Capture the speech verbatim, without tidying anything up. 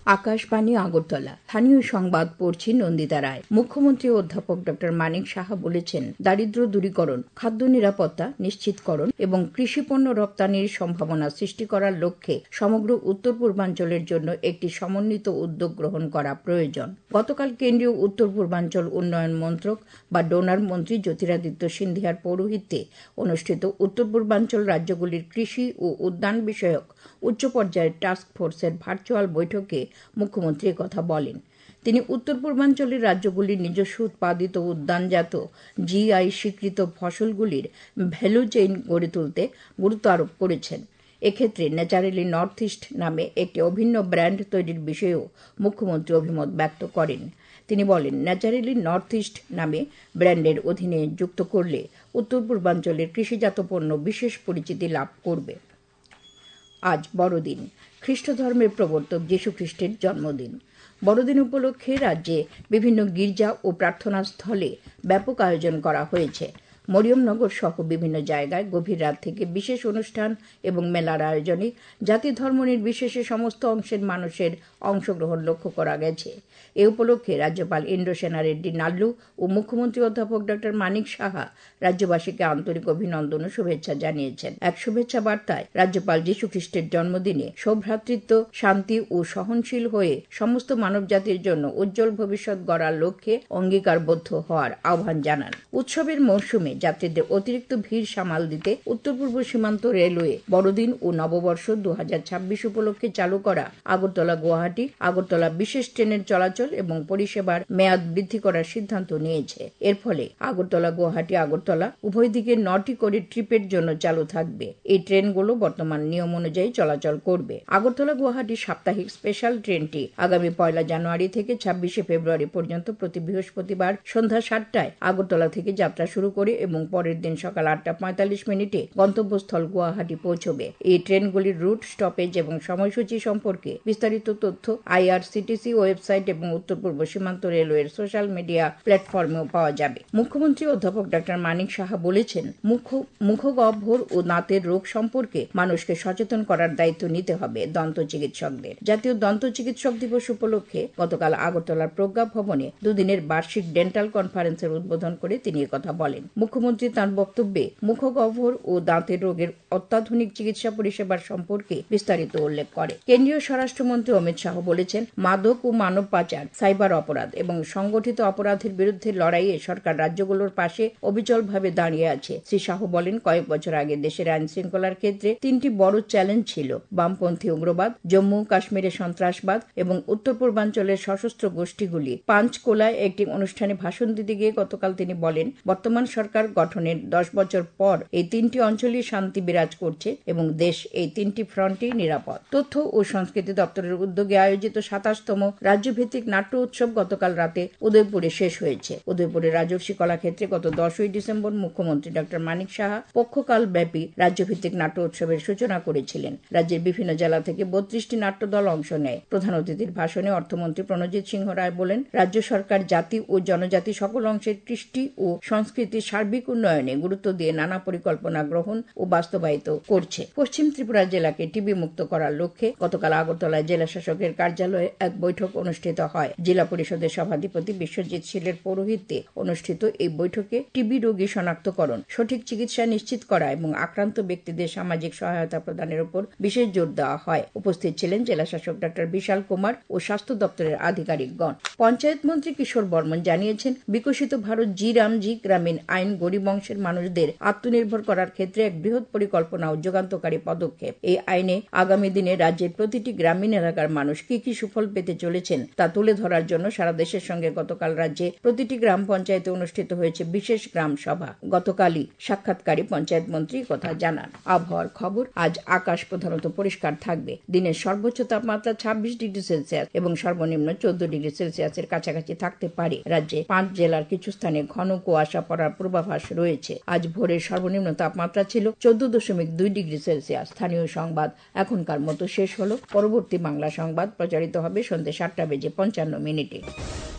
আকাশবাণী আগরতলা। স্থানীয় সংবাদ পড়ছি নন্দিতা রায়। মুখ্যমন্ত্রী অধ্যাপক ডক্টর মানিক সাহা বলেছেন, দারিদ্র দূরীকরণ, খাদ্য নিরাপত্তা নিশ্চিতকরণ এবং কৃষি পণ্য রপ্তানির সম্ভাবনা সৃষ্টি করার লক্ষ্যে সমগ্র উত্তর পূর্বাঞ্চলের জন্য একটি সমন্বিত উদ্যোগ গ্রহণ করা প্রয়োজন। গতকাল কেন্দ্রীয় উত্তর পূর্বাঞ্চল উন্নয়ন মন্ত্রক বা ডোনার মন্ত্রী জ্যোতিরাদিত্য সিন্ধিয়ার পৌরোহিত্যে অনুষ্ঠিত উত্তর পূর্বাঞ্চল রাজ্যগুলির কৃষি ও উদ্যান বিষয়ক উচ্চ পর্যায়ের টাস্ক ফোর্সের ভার্চুয়াল বৈঠকে মুখ্যমন্ত্রী কথা বলেন। তিনি উত্তর পূর্বাঞ্চলের রাজ্যগুলির নিজস্ব উৎপাদিত উদ্যানজাত জিআই স্বীকৃত ফসলগুলির ভ্যালু চেইন গড়ে তুলতে গুরুত্ব আরোপ করেছেন। এক্ষেত্রে ন্যাচারালি নর্থ ইস্ট নামে একটি অভিন্ন ব্র্যান্ড তৈরির বিষয়েও মুখ্যমন্ত্রী অভিমত ব্যক্ত করেন। তিনি বলেন, ন্যাচারালি নর্থ ইস্ট নামে ব্র্যান্ডের অধীনে যুক্ত করলে উত্তর পূর্বাঞ্চলের কৃষিজাত পণ্য বিশেষ পরিচিতি লাভ করবে। আজ বড়দিন, খ্রিস্ট ধর্মের প্রবর্তক যীশু খ্রিস্টের জন্মদিন। বড়দিন উপলক্ষে রাজ্যে বিভিন্ন গির্জা ও প্রার্থনা স্থলে ব্যাপক আয়োজন করা হয়েছে। মরিয়মনগর সহ বিভিন্ন জায়গায় গভীর রাত থেকে বিশেষ অনুষ্ঠান এবং মেলার আয়োজনে জাতি ধর্ম নির্বিশেষে সমস্ত অংশের মানুষের অংশগ্রহণ লক্ষ্য করা গেছে। এ উপলক্ষে রাজ্যপাল ইন্দ্রসেনা রেড্ডি নাল্লু ও মুখ্যমন্ত্রী অধ্যাপক ডক্টর মানিক সাহা রাজ্যবাসীকে আন্তরিক অভিনন্দন ও শুভেচ্ছা জানিয়েছেন। এক শুভেচ্ছা বার্তায় রাজ্যপাল যীশু খ্রিস্টের জন্মদিনে সৌভ্রাতৃত্ব, শান্তি ও সহনশীল হয়ে সমস্ত মানব জাতির জন্য উজ্জ্বল ভবিষ্যৎ গড়ার লক্ষ্যে অঙ্গীকারবদ্ধ হওয়ার আহ্বান জানান। উৎসবের মৌসুমে যাত্রীদের অতিরিক্ত ভিড় সামাল দিতে উত্তর পূর্ব সীমান্ত রেলওয়ে বড়দিন ও নববর্ষ দু হাজার ছাব্বিশ উপলক্ষে চালু করা আগরতলা গুয়াহাটি আগরতলা বিশেষ ট্রেনের চলাচল এবং পরিষেবার মেয়াদ বৃদ্ধি করার সিদ্ধান্ত নিয়েছে। এর ফলে আগরতলা গুয়াহাটি আগরতলা উভয় দিকে নটি করে ট্রিপের জন্য চালু থাকবে। এই ট্রেনগুলো বর্তমান নিয়ম অনুযায়ী চলাচল করবে। আগরতলা গুয়াহাটি সাপ্তাহিক স্পেশাল ট্রেনটি আগামী পয়লা জানুয়ারি থেকে ছাব্বিশে ফেব্রুয়ারি পর্যন্ত প্রতি বৃহস্পতিবার সন্ধ্যা সাতটায় আগরতলা থেকে যাত্রা শুরু করে এবং পরের দিন সকাল আটটা পঁয়তাল্লিশ মিনিটে গন্তব্যস্থল গুয়াহাটি পৌঁছবে। এই ট্রেনগুলির রুট, স্টপেজ এবং সময়সূচি সম্পর্কে বিস্তারিত তথ্য আইআরসিটিসি ওয়েবসাইট এবং উত্তর পূর্ব সীমান্ত রেলওয়ের সোশ্যাল মিডিয়া প্ল্যাটফর্মেও পাওয়া যাবে। মুখ্যমন্ত্রী অধ্যাপক ডক্টর মানিক সাহা বলেছেন, মুখ মুখগহ্বর ও দাঁতের রোগ সম্পর্কে মানুষকে সচেতন করার দায়িত্ব নিতে হবে দন্ত চিকিৎসকদের। জাতীয় দন্ত চিকিৎসক দিবস উপলক্ষে গতকাল আগরতলার প্রজ্ঞা ভবনে দুদিনের বার্ষিক ডেন্টাল কনফারেন্সের উদ্বোধন করে তিনি একথা বলেন। মুখ্যমন্ত্রী তাঁর বক্তব্যে মুখগহ্বর ও দাঁতের রোগের অত্যাধুনিক চিকিৎসা পরিষেবার সম্পর্কে বিস্তারিত উল্লেখ করে। কেন্দ্রীয় স্বরাষ্ট্রমন্ত্রী অমিত শাহ বলেছেন, মাদক ও মানব পাচার, সাইবার অপরাধ এবং সংগঠিত অপরাধের বিরুদ্ধে লড়াইয়ে সরকার রাজ্যগুলোর পাশে অবিচলভাবে দাঁড়িয়ে আছে। শ্রী শাহ বলেন, কয়েক বছর আগে দেশের আইন শৃঙ্খলার ক্ষেত্রে তিনটি বড় চ্যালেঞ্জ ছিল: বামপন্থী উগ্রবাদ, জম্মু কাশ্মীরের সন্ত্রাসবাদ এবং উত্তর পূর্বাঞ্চলের সশস্ত্র গোষ্ঠীগুলি। পাঞ্চকোলায় একটি অনুষ্ঠানে ভাষণ দিতে গিয়ে গতকাল তিনি বলেন, বর্তমান সরকার গঠনের দশ বছর পর এই তিনটি অঞ্চলই শান্তি বিরাজ করছে এবং দেশ এই তিনটি ফ্রন্টেই নিরাপদ। তথ্য ও সংস্কৃতি দপ্তরের উদ্যোগে আয়োজিত সাতাশতম রাজ্যভিত্তিক নাট্য উৎসব গতকাল রাতে উদয়পুরে শেষ হয়েছে। উদয়পুরের রাজর্ষি কলাক্ষেত্রে গত দশই ডিসেম্বর মুখ্যমন্ত্রী ডক্টর মানিক সাহা পক্ষকাল ব্যাপী রাজ্যভিত্তিক নাট্য উৎসবের সূচনা করেছিলেন। রাজ্যের বিভিন্ন জেলা থেকে বত্রিশটি নাট্যদল অংশ নেয়। প্রধান অতিথির ভাষণে অর্থমন্ত্রী প্রণজিৎ সিংহ রায় বলেন, রাজ্য সরকার জাতি ও জনজাতি সকল অংশের কৃষ্টি ও সংস্কৃতির সার্বিক উন্নয়নে গুরুত্ব দিয়ে নানা পরিকল্পনা গ্রহণ ও বাস্তবায়িত করছে। পশ্চিম ত্রিপুরা জেলাকে টিবি মুক্ত করার লক্ষ্যে গতকাল আগরতলায় জেলা শাসকের কার্যালয়ে এক বৈঠক অনুষ্ঠিত হয়। জেলা পরিষদের সভাধিপতি বিশ্বজিৎ শীলের পৌরোহিত্যে অনুষ্ঠিত এই বৈঠকে টিবি রোগী শনাক্তকরণ, সঠিক চিকিৎসা নিশ্চিত করা এবং আক্রান্ত ব্যক্তিদের সামাজিক সহায়তা প্রদানের উপর বিশেষ জোর দেওয়া হয়। উপস্থিত ছিলেন জেলা শাসক ডক্টর বিশাল কুমার ও স্বাস্থ্য দপ্তরের আধিকারিকগণ। পঞ্চায়েত মন্ত্রী কিশোর বর্মন জানিয়েছেন, বিকশিত ভারত জি রামজি গ্রামীণ আইন গরিব অংশের মানুষদের আত্মনির্ভর করার ক্ষেত্রে এক বৃহৎ পরিকল্পনা ও যুগান্তকারী পদক্ষেপ। এই আইনে আগামী দিনে রাজ্যের প্রতিটি গ্রামীণ এলাকার মানুষ কি কি সুফল পেতে চলেছেন তা তুলে ধরার জন্য সারা দেশের সঙ্গে গতকাল রাজ্যে প্রতিটি গ্রাম পঞ্চায়েতে অনুষ্ঠিত হয়েছে বিশেষ গ্রাম সভা। গতকালই সাক্ষাৎকারী পঞ্চায়েত মন্ত্রী কথা জানান। আবহাওয়ার খবর, আজ আকাশ প্রধানত পরিষ্কার থাকবে। দিনের সর্বোচ্চ তাপমাত্রা ছাব্বিশ ডিগ্রি সেলসিয়াস এবং সর্বনিম্ন চোদ্দ ডিগ্রি সেলসিয়াসের কাছাকাছি থাকতে পারে। রাজ্যে পাঁচ জেলার কিছু স্থানে ঘন কুয়াশা পড়ার পূর্বাভাস রয়েছে। আজ ভোরের সর্বনিম্ন তাপমাত্রা ছিল চোদ্দ দশমিক দুই ডিগ্রি সেলসিয়াস। স্থানীয় সংবাদ এখনকার মতো শেষ হলো। পরবর্তী বাংলা সংবাদ প্রচারিত হবে সন্ধ্যে সাতটা বেজে পঞ্চান্ন মিনিটে।